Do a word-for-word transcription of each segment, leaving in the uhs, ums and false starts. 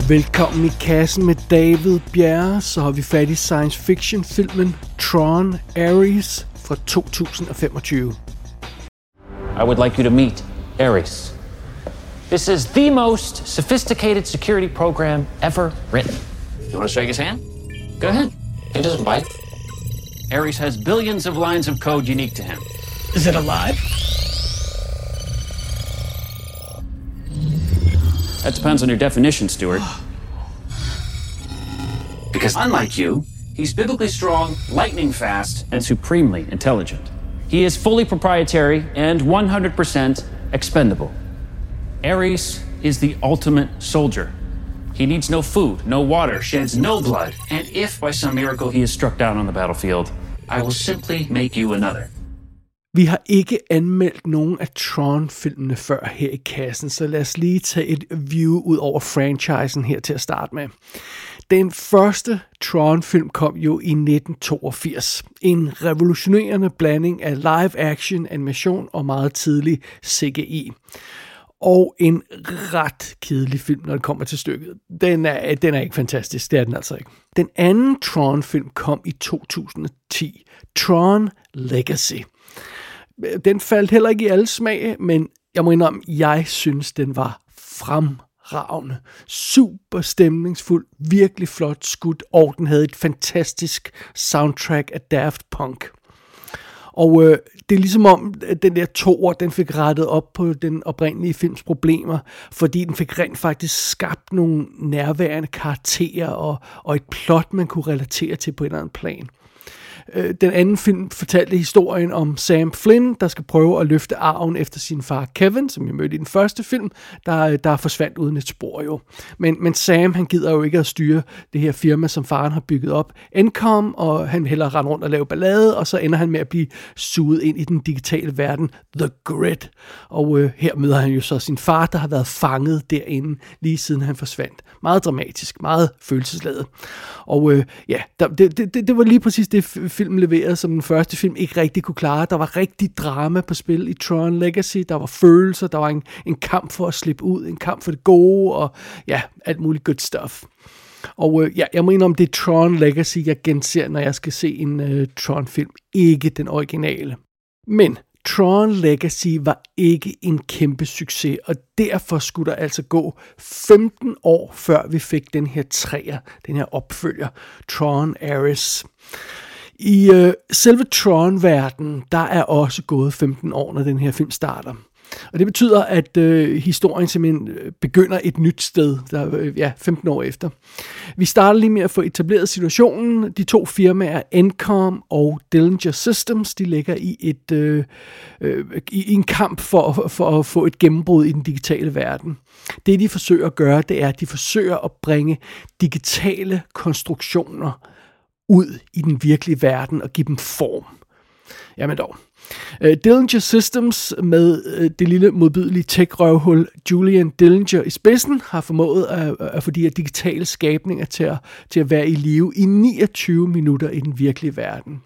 Velkommen i kassen med David Bjerre. Så har vi fat i science fiction filmen Tron Ares fra to tusind og femogtyve. I would like you to meet Ares. This is the most sophisticated security program ever written. You want to shake his hand? Go ahead. He doesn't bite. Ares has billions of lines of code unique to him. Is it alive? That depends on your definition, Stuart. Because unlike you, he's biblically strong, lightning fast, and supremely intelligent. He is fully proprietary and one hundred percent expendable. Ares is the ultimate soldier. He needs no food, no water, sheds no blood, and if by some miracle he is struck down on the battlefield, I will simply make you another. Vi har ikke anmeldt nogen af Tron-filmene før her i kassen, så lad os lige tage et view ud over franchisen her til at starte med. Den første Tron-film kom jo i nitten toogfirs. En revolutionerende blanding af live-action, animation og meget tidlig C G I. Og en ret kedelig film, når det kommer til stykket. Den er, den er ikke fantastisk, det er den altså ikke. Den anden Tron-film kom i to tusind og ti. Tron Legacy. Den faldt heller ikke i alle smag, men jeg må indrømme, jeg synes, den var fremragende. Super stemningsfuld, virkelig flot skudt, og den havde et fantastisk soundtrack af Daft Punk. Og øh, det er ligesom om, at den der toer, den fik rettet op på den oprindelige films problemer, fordi den fik rent faktisk skabt nogle nærværende karakterer og, og et plot, man kunne relatere til på en eller anden plan. Den anden film fortalte historien om Sam Flynn, der skal prøve at løfte arven efter sin far Kevin, som jeg mødte i den første film, der, der er forsvandt uden et spor jo. Men, men Sam, han gider jo ikke at styre det her firma, som faren har bygget op, Encom, og han vil hellere rende rundt og lave ballade, og så ender han med at blive suget ind i den digitale verden, The Grid. Og øh, her møder han jo så sin far, der har været fanget derinde, lige siden han forsvandt. Meget dramatisk, meget følelsesladet. Og øh, ja, der, det, det, det var lige præcis det, filmen leverede, som den første film ikke rigtig kunne klare. Der var rigtig drama på spil i Tron Legacy. Der var følelser, der var en, en kamp for at slippe ud, en kamp for det gode, og ja, alt muligt good stuff. Og øh, ja, jeg mener om det er Tron Legacy, jeg genser, når jeg skal se en øh, Tron-film. Ikke den originale. Men Tron Legacy var ikke en kæmpe succes, og derfor skulle der altså gå femten år, før vi fik den her træer, den her opfølger, Tron Ares. I øh, selve Tron-verdenen, der er også gået femten år, når den her film starter. Og det betyder, at øh, historien simpelthen begynder et nyt sted, der, øh, ja, femten år efter. Vi starter lige med at få etableret situationen. De to firmaer, Encom og Dillinger Systems, de ligger i, et, øh, øh, i en kamp for, for at få et gennembrud i den digitale verden. Det, de forsøger at gøre, det er, at de forsøger at bringe digitale konstruktioner ud i den virkelige verden og give dem form. Jamen dog. Uh, Dillinger Systems med uh, det lille modbydelige tech-røvhul Julian Dillinger i spidsen har formået at, at få de her digitale skabninger til at, til at være i live i niogtyve minutter i den virkelige verden.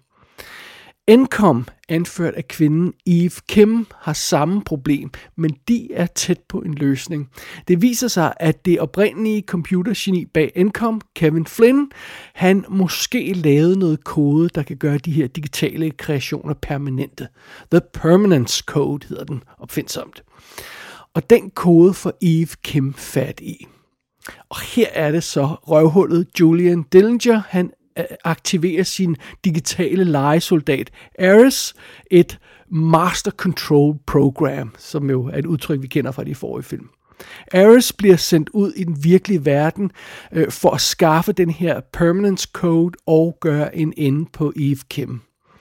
Encom, anført af kvinden Eve Kim, har samme problem, men de er tæt på en løsning. Det viser sig, at det oprindelige computergeni bag Encom, Kevin Flynn, han måske lavede noget kode, der kan gøre de her digitale kreationer permanente. The Permanence Code hedder den opfindsomt. Og den kode får Eve Kim fat i. Og her er det så røvhullet Julian Dillinger, han aktiverer sin digitale legesoldat Ares, et Master Control Program, som jo er et udtryk, vi kender fra de forrige film. Ares bliver sendt ud i den virkelige verden øh, for at skaffe den her Permanence Code og gøre en ende på Eve Kim.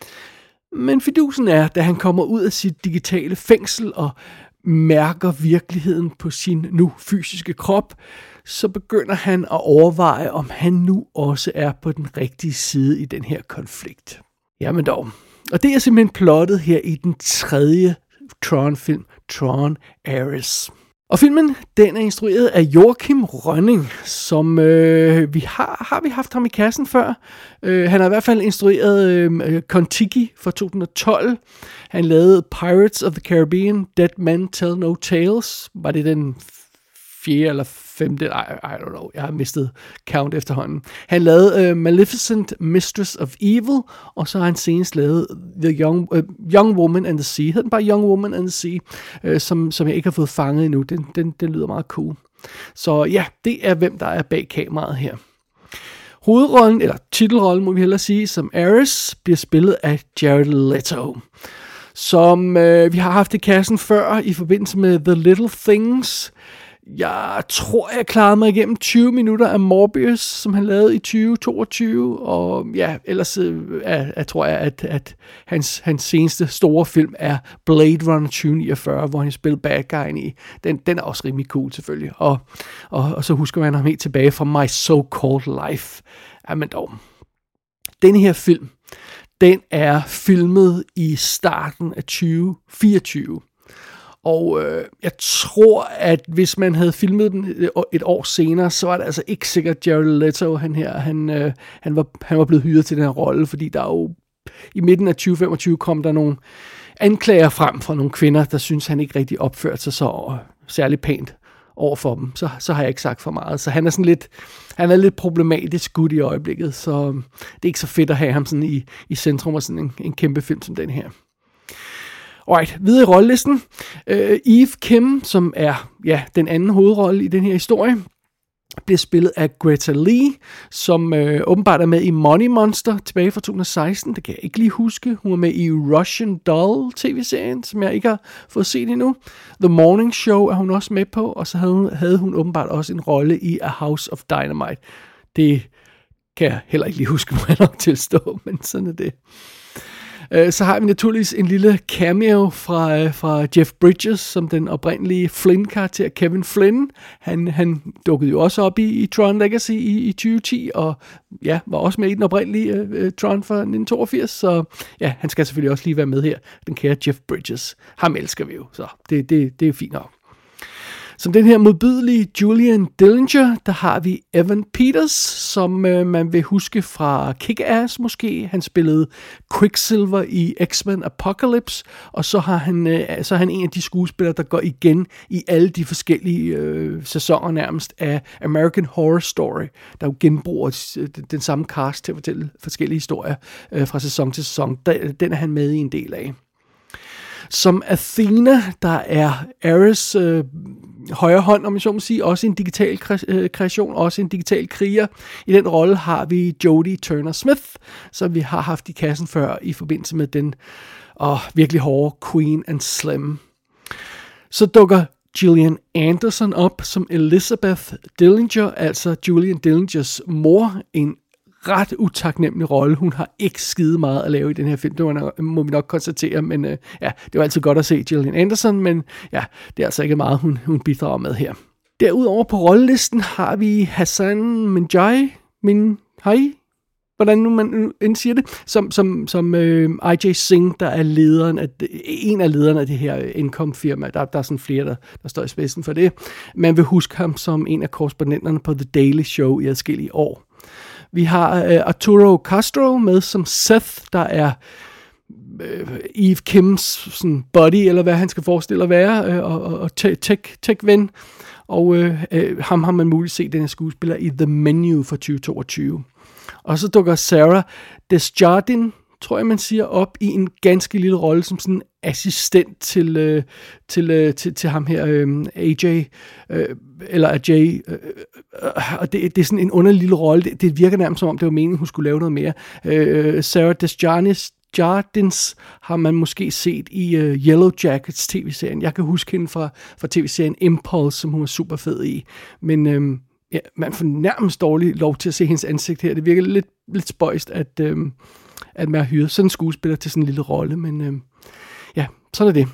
Men fidusen er, da han kommer ud af sit digitale fængsel og mærker virkeligheden på sin nu fysiske krop, så begynder han at overveje, om han nu også er på den rigtige side i den her konflikt. Jamen dog. Og det er simpelthen plottet her i den tredje Tron-film, Tron Ares. Og filmen, den er instrueret af Joachim Rønning, som øh, vi har, har vi haft ham i kassen før. Øh, han har i hvert fald instrueret øh, Kon-Tiki fra to tusind og tolv. Han lavede Pirates of the Caribbean, Dead Men Tell No Tales. Var det den fjerde eller femte, I, I don't know, jeg har mistet count efterhånden. Han lavede uh, Maleficent, Mistress of Evil, og så har han senest lavet The Young, uh, Young Woman and the Sea. Hedder den bare Young Woman and the Sea, uh, som, som jeg ikke har fået fanget endnu. Den, den, den lyder meget cool. Så ja, det er hvem der er bag kameraet her. Hovedrollen, eller titelrollen må vi hellere sige, som Ares, bliver spillet af Jared Leto, som øh, vi har haft i kassen før i forbindelse med The Little Things. Jeg tror, jeg klarede mig igennem tyve minutter af Morbius, som han lavede i tyve toogtyve, og ja, ellers øh, er, er, tror jeg, at, at hans, hans seneste store film er Blade Runner tyve niogfyrre, hvor han spillede bad guyen i. Den, den er også rimelig cool selvfølgelig, og, og, og så husker man ham helt tilbage fra My So-Called Life. Jamen dog, den her film, den er filmet i starten af tyve fireogtyve. Og øh, jeg tror, at hvis man havde filmet den et år senere, så var det altså ikke sikkert Jared Leto, han her, han, øh, han, var, han var blevet hyret til den her rolle, fordi der er jo i midten af tyve femogtyve kom der nogle anklager frem fra nogle kvinder, der synes han ikke rigtig opførte sig så øh, særlig pænt over for dem. Så, så har jeg ikke sagt for meget. Så han er sådan lidt, han er lidt problematisk gut i øjeblikket, så det er ikke så fedt at have ham sådan i, i centrum af sådan en, en kæmpe film som den her. Alright, videre i rollelisten. Uh, Eve Kim, som er ja, den anden hovedrolle i den her historie, bliver spillet af Greta Lee, som øh, åbenbart er med i Money Monster tilbage fra to tusind og seksten. Det kan jeg ikke lige huske. Hun var med i Russian Doll tv-serien, som jeg ikke har fået set endnu. The Morning Show er hun også med på, og så havde hun, havde hun åbenbart også en rolle i A House of Dynamite. Det kan jeg heller ikke lige huske, må jeg nok tilstå, men sådan er det. Så har vi naturligvis en lille cameo fra, fra Jeff Bridges, som den oprindelige Flynn-karakter, Kevin Flynn. Han, han dukkede jo også op i, i Tron Legacy i, i tyve ti, og ja, var også med i den oprindelige uh, Tron fra nitten toogfirs, så ja, han skal selvfølgelig også lige være med her. Den kære Jeff Bridges. Ham elsker vi jo, så det, det, det er fint nok. Som den her modbydelige Julian Dillinger, der har vi Evan Peters, som øh, man vil huske fra Kick-Ass måske. Han spillede Quicksilver i X-Men Apocalypse, og så, har han, øh, så er han en af de skuespillere, der går igen i alle de forskellige øh, sæsoner nærmest af American Horror Story, der jo genbruger den samme cast til at fortælle forskellige historier øh, fra sæson til sæson. Den er han med i en del af. Som Athena, der er Ares øh, højre hånd, om jeg så må sige, også en digital kreation, også en digital kriger. I den rolle har vi Jodie Turner-Smith, som vi har haft i kassen før i forbindelse med den åh, virkelig hårde Queen and Slim. Så dukker Gillian Anderson op som Elizabeth Dillinger, altså Julian Dillingers mor, en ret utaknemmelig rolle. Hun har ikke skide meget at lave i den her film. Det var, må vi nok konstatere, men øh, ja, det var altid godt at se Gillian Anderson, men ja, det er altså ikke meget, hun, hun bidrager med her. Derudover på rollelisten har vi Hassan Minhaj, Minhaj, hvordan nu man end siger det, som, som, som øh, I J Singh, der er lederen af, en af lederne af det her Income-firma. Der, der er sådan flere, der, der står i spidsen for det. Man vil huske ham som en af korrespondenterne på The Daily Show i adskillige år. Vi har uh, Arturo Castro med som Seth, der er uh, Eve Kims sådan, buddy, eller hvad han skal forestille at være, uh, og, og tech, tech-ven. Og uh, uh, ham har man muligt set, den her skuespiller, i The Menu fra tyve toogtyve. Og så dukker Sarah Desjardins, tror jeg man siger, op i en ganske lille rolle som sådan assistent til, øh, til, øh, til, til ham her, øh, A J, øh, eller A J, øh, øh, og det, det er sådan en underlig lille rolle. Det, det virker nærmest som om, det var meningen, hun skulle lave noget mere. Øh, Sarah Desjardins Jardins har man måske set i uh, Yellow Jackets tv-serien. Jeg kan huske hende fra, fra tv-serien Impulse, som hun er super fed i. Men øhm, ja, man får nærmest dårligt lov til at se hendes ansigt her. Det virker lidt, lidt spøjst, at, øhm, at man har hyret sådan en skuespiller til sådan en lille rolle. Men øhm, ja, sådan er det.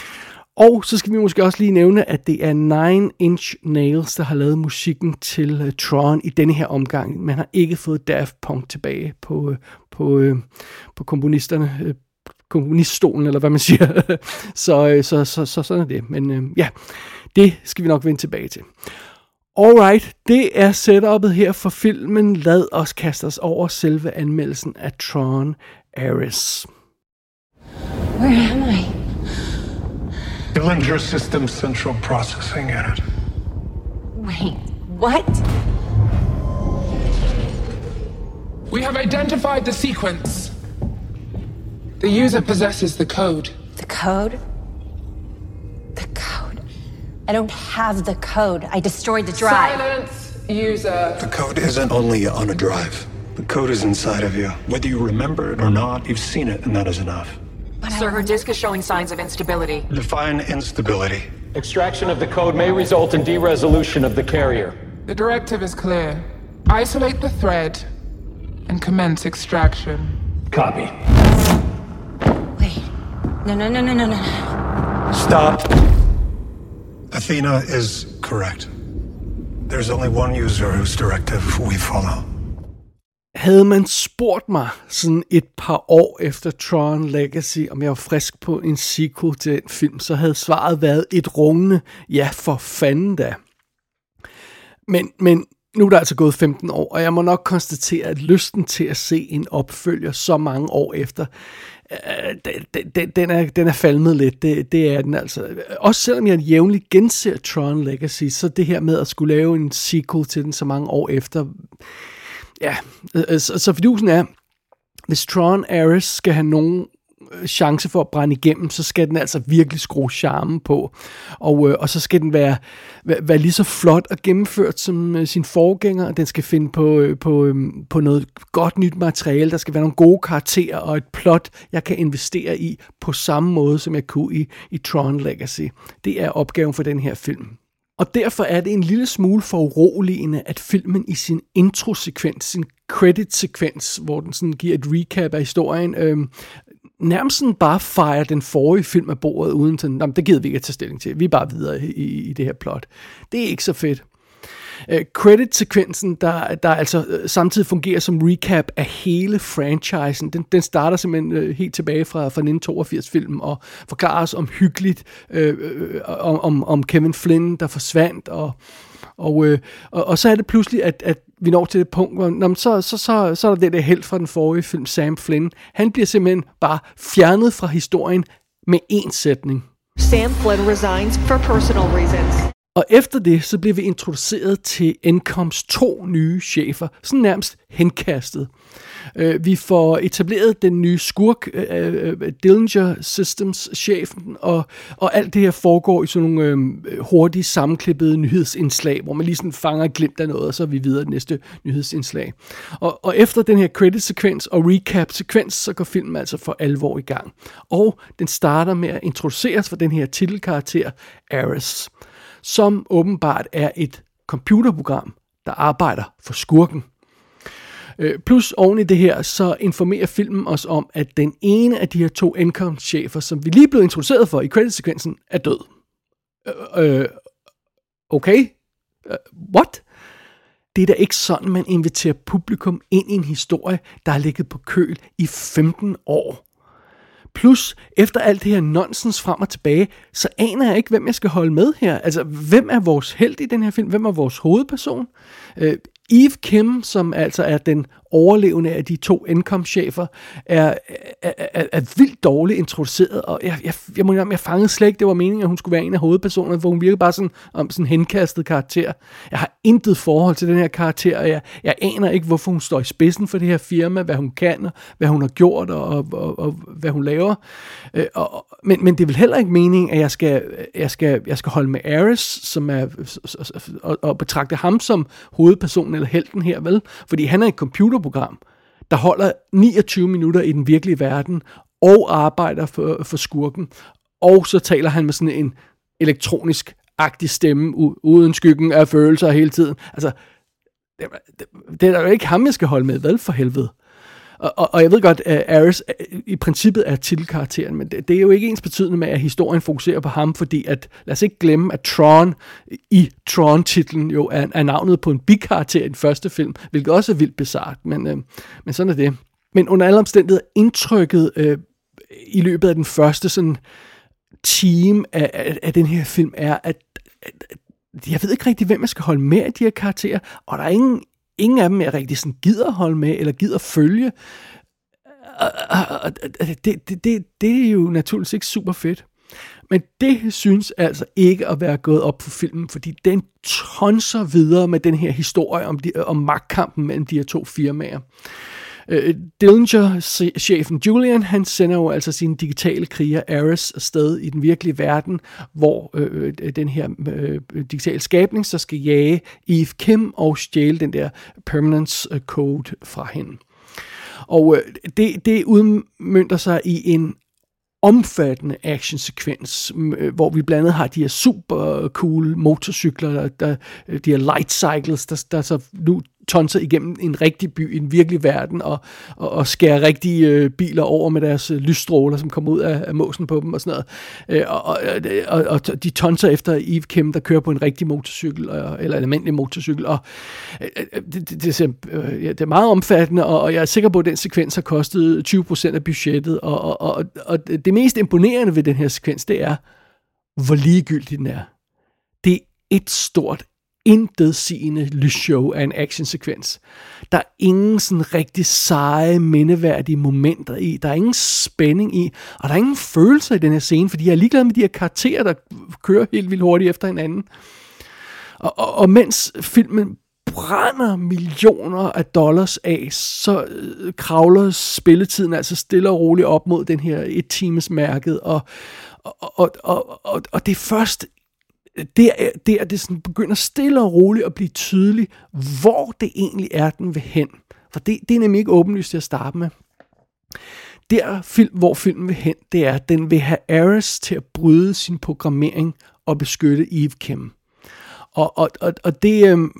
Og så skal vi måske også lige nævne, at det er Nine Inch Nails, der har lavet musikken til uh, Tron i denne her omgang. Man har ikke fået Daft Punk tilbage på, uh, på, uh, på komponisterne, uh, komponiststolen, eller hvad man siger. så, uh, så, så, så sådan er det. Men uh, ja, det skal vi nok vende tilbage til. Alright, det er setupet her for filmen. Lad os kaste os over selve anmeldelsen af Tron Ares. Where am I? Dillinger Systems Central Processing Unit. Wait. What? We have identified the sequence. The user possesses the code. The code? The code. I don't have the code. I destroyed the drive. Silence, user. The code isn't only on a drive. The code is inside of you. Whether you remember it or not, you've seen it, and that is enough. But Sir, her disk is showing signs of instability. Define instability. Extraction of the code may result in de-resolution of the carrier. The directive is clear. Isolate the thread and commence extraction. Copy. Wait. No, no, no, no, no, no. Stop. Athena is correct. There's only one user whose directive we follow. Havde man spurgt mig sådan et par år efter Tron Legacy, om jeg var frisk på en sequel til den film, så havde svaret været et rungende ja for fanden da. Men, men nu er der altså gået femten år, og jeg må nok konstatere, at lysten til at se en opfølger så mange år efter, øh, den, den, den, er, den er falmet lidt. Det, det er den altså. Også selvom jeg jævnligt genser Tron Legacy, så det her med at skulle lave en sequel til den så mange år efter, ja, så, så fidusen er, hvis Tron Ares skal have nogen chance for at brænde igennem, så skal den altså virkelig skrue charmen på. Og, øh, og så skal den være, være, være lige så flot og gennemført som øh, sin forgænger, og den skal finde på, øh, på, øh, på noget godt nyt materiale. Der skal være nogle gode karakterer og et plot, jeg kan investere i på samme måde, som jeg kunne i, i Tron Legacy. Det er opgaven for den her film. Og derfor er det en lille smule foruroligende, at filmen i sin introsekvens, sin credit-sekvens, hvor den sådan giver et recap af historien, øh, nærmest sådan bare fejrer den forrige film af bordet, uden sådan, det gider vi ikke at tage stilling til. Vi er bare videre i, i det her plot. Det er ikke så fedt. Uh, credit-sekvensen, der, der altså uh, samtidig fungerer som recap af hele franchisen, den, den starter simpelthen uh, helt tilbage fra, fra nitten toogfirs-filmen og forklarer os omhyggeligt uh, uh, om, om, om Kevin Flynn, der forsvandt, og, og, uh, og, og så er det pludselig, at, at vi når til det punkt, hvor nå, så, så, så, så er der det der held fra den forrige film, Sam Flynn. Han bliver simpelthen bare fjernet fra historien med én sætning. Sam Flynn resigns for personal reasons. Og efter det, så bliver vi introduceret til N C O M's to nye chefer, sådan nærmest henkastet. Uh, vi får etableret den nye skurk, uh, Dillinger Systems-chefen, og, og alt det her foregår i sådan nogle uh, hurtigt sammenklippede nyhedsindslag, hvor man lige sådan fanger et glimt af noget, og så er vi videre det næste nyhedsindslag. Og, og efter den her credit-sekvens og recap-sekvens, så går filmen altså for alvor i gang. Og den starter med at introduceres for den her titelkarakter, Ares, som åbenbart er et computerprogram, der arbejder for skurken. Plus oven i det her, så informerer filmen os om, at den ene af de her to N C O M-chefer, som vi lige blev introduceret for i creditsekvensen, er død. Øh, okay? Uh, what? Det er da ikke sådan, man inviterer publikum ind i en historie, der har ligget på køl i femten år. Plus, efter alt det her nonsens frem og tilbage, så aner jeg ikke, hvem jeg skal holde med her. Altså, hvem er vores helt i den her film? Hvem er vores hovedperson? Øh, Eve Kim, som altså er den overlevende af de to N C O M-chefer, er, er, er, er vildt dårligt introduceret, og jeg, jeg, jeg må jeg fangede slet ikke, det var meningen, at hun skulle være en af hovedpersonerne, hvor hun virkede bare sådan, om sådan en henkastet karakter. Jeg har intet forhold til den her karakter, og jeg, jeg aner ikke, hvorfor hun står i spidsen for det her firma, hvad hun kan, og hvad hun har gjort, og, og, og, og hvad hun laver. Øh, og, men, men det er vel heller ikke meningen, at jeg skal, jeg skal, jeg skal holde med Ares, som er, og, og betragte ham som hovedpersonen eller helten her, vel? Fordi han er et computerprogram, der holder niogtyve minutter i den virkelige verden, og arbejder for, for skurken, og så taler han med sådan en elektronisk-agtig stemme, uden skyggen af følelser hele tiden. Altså, det, det, det er jo ikke ham, jeg skal holde med, vel, for helvede. Og, og, og jeg ved godt, at Ares i princippet er titelkarakteren, men det, det er jo ikke ens betydende med, at historien fokuserer på ham, fordi at, lad os ikke glemme, at Tron i Tron-titlen jo er, er navnet på en bikarakter i den første film, hvilket også er vildt bizarrt, men, øh, men sådan er det. Men under alle omstændigheder, indtrykket øh, i løbet af den første sådan time af, af, af den her film er, at, at, at jeg ved ikke rigtig, hvem jeg skal holde med af de her karakterer, og der er ingen Ingen af dem er rigtig sådan gider holde med, eller gider følge. Det, det, det, det er jo naturligvis ikke super fedt. Men det synes altså ikke at være gået op på filmen, fordi den tonser videre med den her historie om, de, om magtkampen mellem de her to firmaer. Uh, Dillinger-chefen Julian, han sender jo altså sine digitale kriger Ares afsted i den virkelige verden, hvor uh, den her uh, digitale skabning så skal jage Eve Kim og stjæle den der permanence code fra hende. Og uh, det, det udmønter sig i en omfattende actionsekvens, hvor vi blandt andet har de her super cool motorcykler, der, der, de her light cycles, der, der så nu tonser igennem en rigtig by, en virkelig verden, og, og, og skærer rigtige øh, biler over med deres øh, lysstråler, som kommer ud af, af måsen på dem og sådan noget. Øh, og, og, og de tonser efter Eve Kim, der kører på en rigtig motorcykel, og, eller en almindelig motorcykel, og øh, det, det, det, øh, ja, det er meget omfattende, og, og jeg er sikker på, at den sekvens har kostet tyve procent af budgettet, og, og, og, og det mest imponerende ved den her sekvens, det er, hvor ligegyldig den er. Det er et stort intetsigende lysshow af en actionsekvens. Der er ingen sådan rigtig seje, mindeværdige momenter i. Der er ingen spænding i, og der er ingen følelser i den her scene, fordi jeg er ligeglad med de her karakterer, der kører helt vildt hurtigt efter hinanden. Og, og, og mens filmen brænder millioner af dollars af, så øh, kravler spilletiden altså stille og roligt op mod den her et times mærket, og, og, og, og, og, og det er først Det er, det er det sådan begynder stille og roligt at blive tydeligt, hvor det egentlig er, den vil hen. For det, det er nemlig ikke åbenlyst til at starte med. Der, film, hvor filmen vil hen, det er, at den vil have Ares til at bryde sin programmering og beskytte Eve Kim. Og, og, og, og det, øh,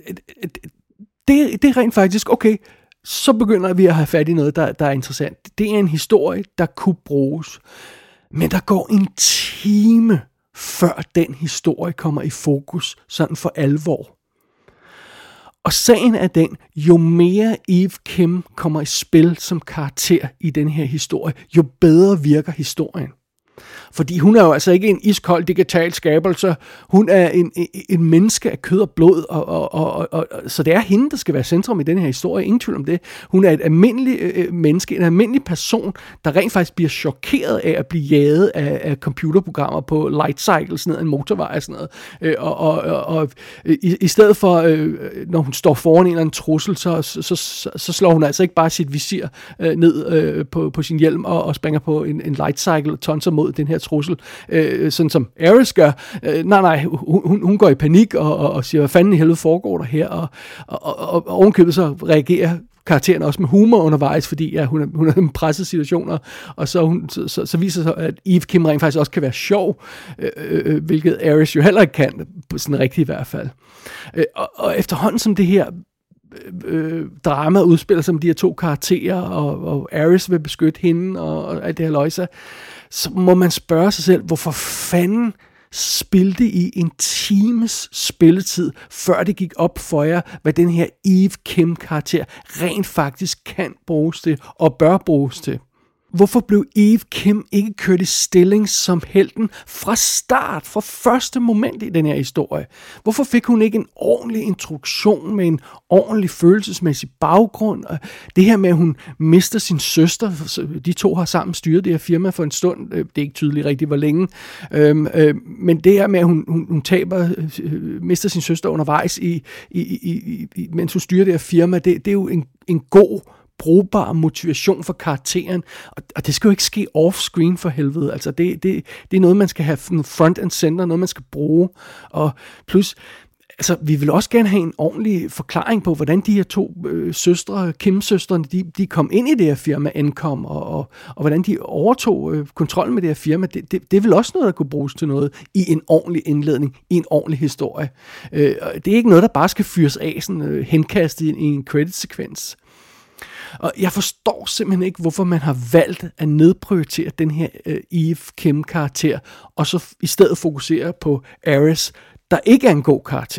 det, det er rent faktisk, okay, så begynder vi at have fat i noget, der, der er interessant. Det er en historie, der kunne bruges. Men der går en time før den historie kommer i fokus, sådan for alvor. Og sagen er den, jo mere Eve Kim kommer i spil som karakter i den her historie, jo bedre virker historien. Fordi hun er jo altså ikke en iskold digital skabelse, hun er en, en, en menneske af kød og blod, og, og, og, og, så det er hende, der skal være centrum i den her historie, ingen tvivl om det. Hun er et almindeligt øh, menneske, en almindelig person, der rent faktisk bliver chokeret af at blive jaget af, af computerprogrammer på light cycles ned ad en motorvej og sådan noget. Øh, og og, og, og i, i stedet for, øh, når hun står foran en eller anden trussel, så, så, så, så slår hun altså ikke bare sit visir øh, ned øh, på, på sin hjelm og, og springer på en, en light cycle og tonser mod den her trussel, øh, sådan som Ares gør. Øh, nej, nej, hun, hun går i panik og, og, og siger, hvad fanden i helvede foregår der her? Og, og, og, og ovenkøbet så reagerer karakteren også med humor undervejs, fordi ja, hun, er, hun er i en presset situation, og, og så, hun, så, så, så viser sig, at Eve Kim rent faktisk også kan være sjov, øh, øh, hvilket Ares jo heller ikke kan, på sådan rigtigt i hvert fald. Øh, og, og efterhånden som det her Øh, drama udspiller sig med de her to karakterer, og, og Ares vil beskytte hende, og, og alt det her løjse, så må man spørge sig selv, hvorfor fanden spildte I en times spilletid, før det gik op for jer, hvad den her Eve Kim-karakter rent faktisk kan bruges til, og bør bruges til. Hvorfor blev Eve Kim ikke kørt i stilling som helten fra start, fra første moment i den her historie? Hvorfor fik hun ikke en ordentlig introduktion med en ordentlig følelsesmæssig baggrund? Og det her med, at hun mister sin søster, de to har sammen styret det her firma for en stund, det er ikke tydeligt rigtigt, hvor længe, men det her med, at hun, hun, hun taber, mister sin søster undervejs, i, i, i, i, mens hun styrer det her firma, det, det er jo en, en god brugbar motivation for karakteren, og, og det skal jo ikke ske off-screen for helvede, altså det, det, det er noget, man skal have front and center, noget man skal bruge, og plus, altså vi vil også gerne have en ordentlig forklaring på, hvordan de her to øh, søstre, Kim-søstrene, de, de kom ind i det her firma, Encom, og, og, og hvordan de overtog øh, kontrollen med det her firma, det, det, det er vel også noget, der kunne bruges til noget i en ordentlig indledning, i en ordentlig historie. Øh, det er ikke noget, der bare skal fyres af, sådan øh, henkastet i en, en credit-sekvens. Og jeg forstår simpelthen ikke, hvorfor man har valgt at nedprioritere den her uh, Eve Kim-karakter, og så i stedet fokusere på Ares, der ikke er en god karakter.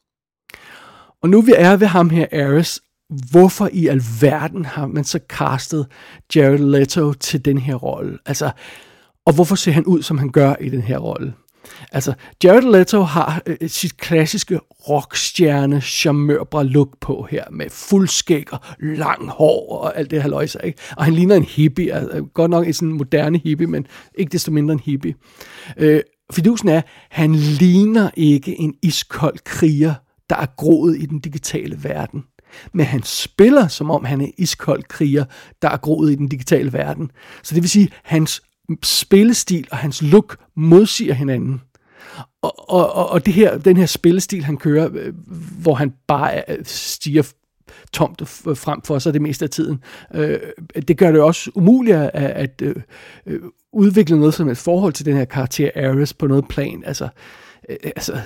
Og nu vi er ved ham her, Ares, hvorfor i alverden har man så castet Jared Leto til den her rolle? Altså, og hvorfor ser han ud, som han gør i den her rolle? Altså, Jared Leto har øh, sit klassiske rockstjerne charmørbra look på her, med fuldskæg og lang hår og alt det her løjser, ikke? Og han ligner en hippie, altså, godt nok en sådan moderne hippie, men ikke desto mindre en hippie. Øh, fidusen er, han ligner ikke en iskold kriger, der er groet i den digitale verden. Men han spiller, som om han er iskold kriger, der er groet i den digitale verden. Så det vil sige, hans spillestil og hans look modsiger hinanden. Og, og, og det her, den her spillestil, han kører, hvor han bare stiger tomt frem for sig det meste af tiden, øh, det gør det også umuligt at, at øh, udvikle noget som et forhold til den her karakter Ares på noget plan. Altså, øh, altså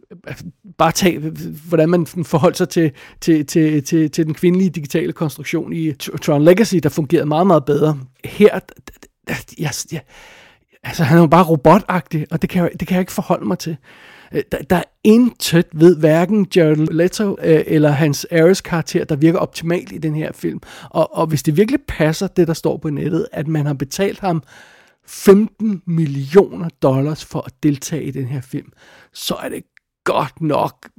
bare tag, hvordan man forholdt sig til, til, til, til, til den kvindelige digitale konstruktion i Tron Legacy, der fungerede meget, meget bedre. Her, ja, ja, altså han er jo bare robotagtig, og det kan, jeg, det kan jeg ikke forholde mig til. Der, der er intet ved hverken Jared Leto øh, eller hans Ares karakter, der virker optimalt i den her film. Og, og hvis det virkelig passer, det der står på nettet, at man har betalt ham femten millioner dollars for at deltage i den her film, så er det godt nok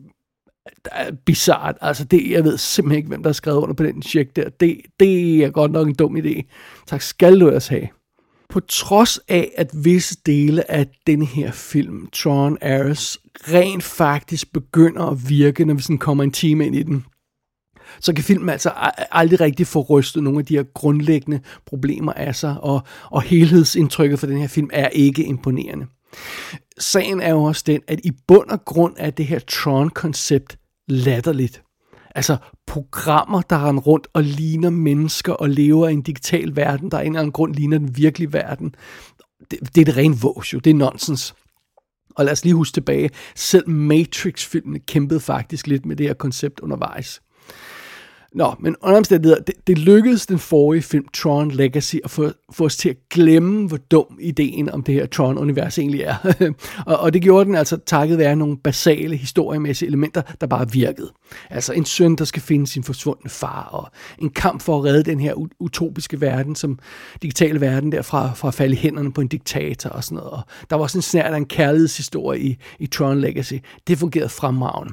bizarrt. Altså det, jeg ved simpelthen ikke, hvem der har skrevet under på den check der. Det, det er godt nok en dum idé. Tak skal du ellers have. På trods af, at visse dele af denne her film, Tron Ares, rent faktisk begynder at virke, når vi sådan kommer en time ind i den, så kan filmen altså aldrig rigtig få rystet nogle af de her grundlæggende problemer af sig, og, og helhedsindtrykket for den her film er ikke imponerende. Sagen er jo også den, at i bund og grund er det her Tron-koncept latterligt. Altså programmer, der render rundt og ligner mennesker og lever i en digital verden, der af en eller anden grund ligner den virkelige verden. Det, det er det rene vås jo, det er nonsens. Og lad os lige huske tilbage, selv Matrix-filmene kæmpede faktisk lidt med det her koncept undervejs. Nå, men under omstændigheder, det, det lykkedes den forrige film, Tron Legacy, at få, få os til at glemme, hvor dum ideen om det her Tron-univers egentlig er. og, og det gjorde den altså takket være nogle basale historiemæssige elementer, der bare virkede. Altså en søn, der skal finde sin forsvundne far, og en kamp for at redde den her utopiske verden, som digitale verden derfra, fra at falde i hænderne på en diktator og sådan noget. Og der var også en snært af en kærlighedshistorie i, i Tron Legacy. Det fungerede fremragende.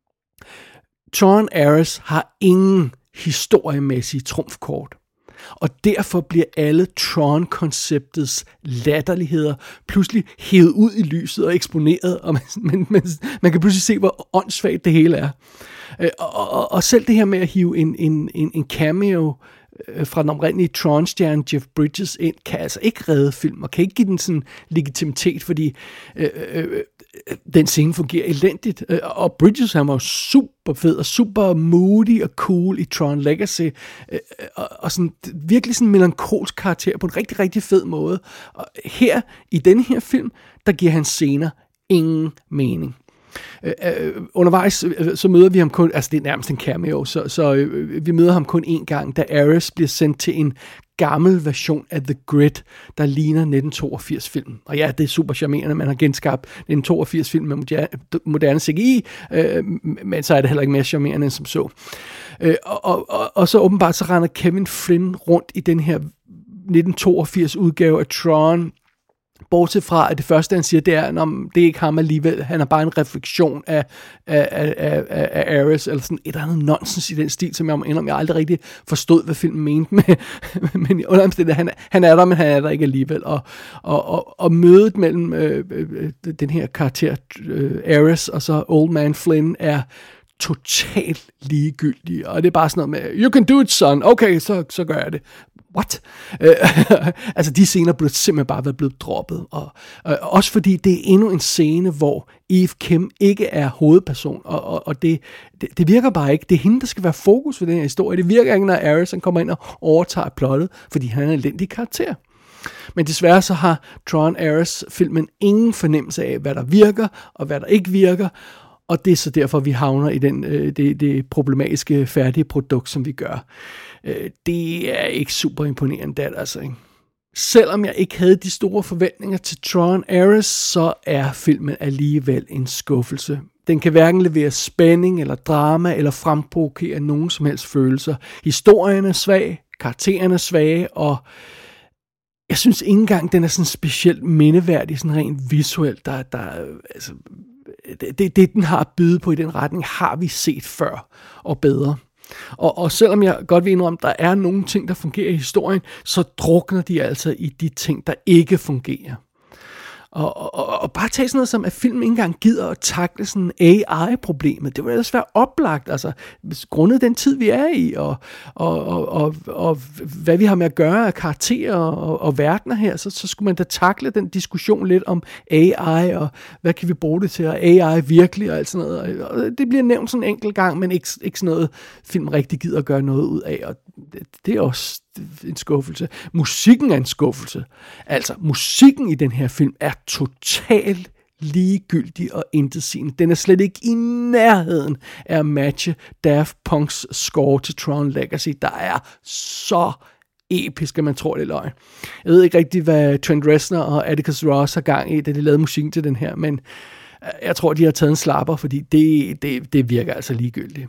Tron Ares har ingen historiemæssige trumfkort, og derfor bliver alle Tron-konceptets latterligheder pludselig hævet ud i lyset og eksponeret, og man, man, man, man kan pludselig se, hvor åndssvagt det hele er. Og, og, og selv det her med at hive en, en, en, en cameo fra den oprindelige Tron-stjerne Jeff Bridges ind, kan altså ikke redde film, og kan ikke give den sådan legitimitet, fordi øh, øh, den scene fungerer elendigt, øh, og Bridges, han var jo super fed, og super moody og cool i Tron Legacy, øh, og, og sådan, virkelig sådan en melankolsk karakter på en rigtig, rigtig fed måde. Og her, i denne her film, der giver han scener ingen mening. Uh, uh, undervejs uh, så møder vi ham kun, altså det er nærmest en cameo, så, så uh, vi møder ham kun én gang, da Ares bliver sendt til en gammel version af The Grid, der ligner nitten toogfirs film. Og ja, det er super charmerende, man har genskabt nitten toogfirs film med moderne, moderne C G I, uh, men så er det heller ikke mere charmerende end som så. Uh, og, og, og, og så åbenbart så render Kevin Flynn rundt i den her nitten toogfirs udgave af Tron, bortset fra, at det første, han siger, det er, at det er ikke ham alligevel. Han er bare en refleksion af, af, af, af, af Ares, eller sådan et eller andet nonsens i den stil, som jeg må indrømme, jeg aldrig rigtig forstod, hvad filmen mente med. Men under omstændighed, han, han er der, men han er der ikke alligevel. Og, og, og, og mødet mellem øh, øh, den her karakter, øh, Ares, og så Old Man Flynn, er totalt ligegyldige. Og det er bare sådan noget med, you can do it, son. Okay, så, så gør jeg det. What? altså de scener burde simpelthen bare være blevet droppet, og, og også fordi det er endnu en scene, hvor Eve Kim ikke er hovedperson, og, og, og det, det, det virker bare ikke. Det er hende, der skal være fokus for den her historie. Det virker ikke, når Ares kommer ind og overtager plottet, fordi han er en elendig karakter. Men desværre så har Tron Ares filmen ingen fornemmelse af, hvad der virker, og hvad der ikke virker, og det er så derfor, vi havner i den, øh, det, det problematiske færdige produkt, som vi gør. Øh, det er ikke super imponerende, det altså ikke. Selvom jeg ikke havde de store forventninger til Tron Ares, så er filmen alligevel en skuffelse. Den kan hverken levere spænding eller drama, eller fremprovokere nogen som helst følelser. Historien er svag, karaktererne er svage, og Jeg synes ikke engang, den er sådan specielt mindeværdig, sådan rent visuelt. Der, der, altså, det, det, den har at byde på i den retning, har vi set før og bedre. Og, og selvom jeg godt vil indrømme, at der er nogle ting, der fungerer i historien, så drukner de altså i de ting, der ikke fungerer. Og, og, og bare tage sådan noget som, at filmen ikke engang gider at takle sådan A I-problemet. Det vil ellers være oplagt, altså grundet den tid, vi er i, og, og, og, og, og hvad vi har med at gøre af karakterer og, og verdener her, så, så skulle man da takle den diskussion lidt om A I, og hvad kan vi bruge det til, og A I virkelig, og alt sådan noget. Og det bliver nævnt sådan en enkelt gang, men ikke, ikke sådan noget, film rigtig gider at gøre noget ud af, og det, det er også en skuffelse. Musikken er en skuffelse. Altså, musikken i den her film er totalt ligegyldig og intetsigende. Den er slet ikke i nærheden af at matche Daft Punks score til Tron Legacy, der er så episk, at man tror, det er løgn. Jeg ved ikke rigtig, hvad Trent Reznor og Atticus Ross har gang i, da de lavede musikken til den her, men jeg tror, de har taget en slapper, fordi det, det, det virker altså ligegyldigt.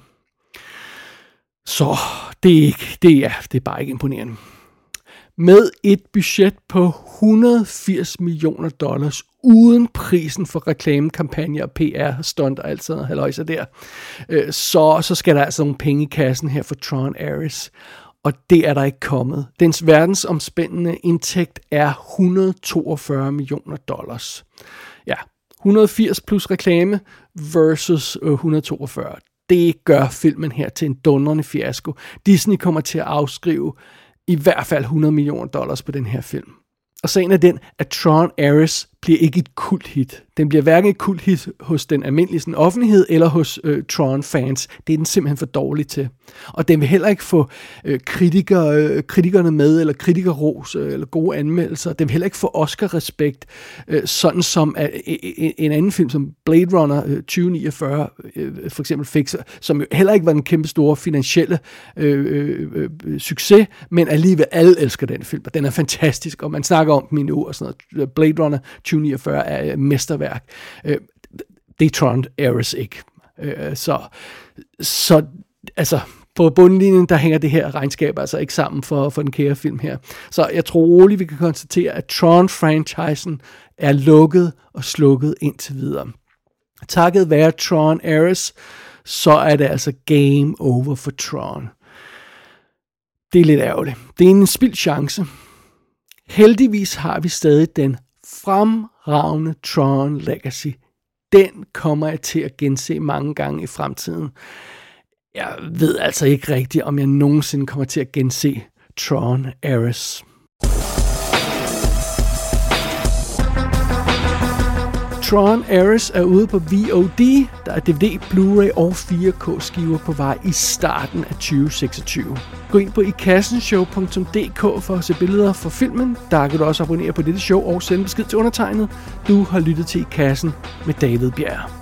Så det er, ikke, det, er, det er bare ikke imponerende. Med et budget på et hundrede og firs millioner dollars, uden prisen for reklamekampagner og P R-stunt og alt sådan noget halløjse der, så, så skal der altså nogle penge i kassen her for Tron Ares. Og det er der ikke kommet. Dens verdensomspændende indtægt er et hundrede og toogfyrre millioner dollars. Ja, et hundrede og firs plus reklame versus et hundrede og toogfyrre. Det gør filmen her til en dundrende fiasko. Disney kommer til at afskrive i hvert fald hundrede millioner dollars på den her film. Og sagen er den, at Tron Ares bliver ikke et kulthit. Den bliver hverken et kulthit hos den almindelige sådan, offentlighed eller hos øh, Tron-fans. Det er den simpelthen for dårlig til. Og den vil heller ikke få øh, kritiker, øh, kritikerne med, eller kritikerros, øh, eller gode anmeldelser. Den vil heller ikke få Oscar-respekt, øh, sådan som øh, en anden film som Blade Runner øh, tyve niogfyrre øh, for eksempel fik, som jo heller ikke var en kæmpe store finansielle øh, øh, øh, succes, men alligevel alle elsker den film, og den er fantastisk, og man snakker om den i nu, og sådan noget. Blade Runner tyve niogfyrre er mesterværk. Øh, det er Tron Ares ikke. Øh, så, så altså på bundlinjen, der hænger det her regnskab altså ikke sammen for, for den kære film her. Så jeg tror roligt, vi kan konstatere, at Tron-franchisen er lukket og slukket indtil videre. Takket være Tron Ares, så er det altså game over for Tron. Det er lidt ærgerligt. Det er en spildt chance. Heldigvis har vi stadig den fremragende Tron Legacy. Den kommer jeg til at gense mange gange i fremtiden. Jeg ved altså ikke rigtigt, om jeg nogensinde kommer til at gense Tron Ares. Tron Ares er ude på V O D. Der er D V D, Blu-ray og fire K skiver på vej i starten af tyve seksogtyve. Gå ind på i kassen show punktum d k for at se billeder fra filmen. Der kan du også abonnere på dette show og sende besked til undertegnet. Du har lyttet til I Kassen med David Bjerg.